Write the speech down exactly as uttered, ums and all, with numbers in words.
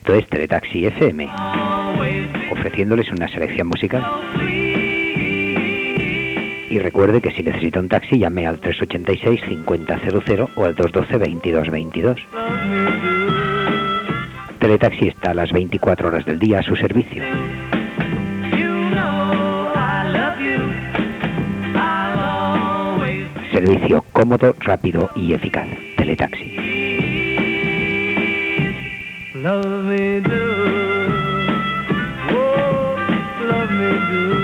Esto es Teletaxi F M, ofreciéndoles una selección musical. Y recuerde que si necesita un taxi, llame al tres ochenta y seis cincuenta cero cero o al dos doce veintidós veintidós. Teletaxi está a las veinticuatro horas del día a su servicio. Servicio cómodo, rápido y eficaz. Teletaxi. Love me do, oh, love me do.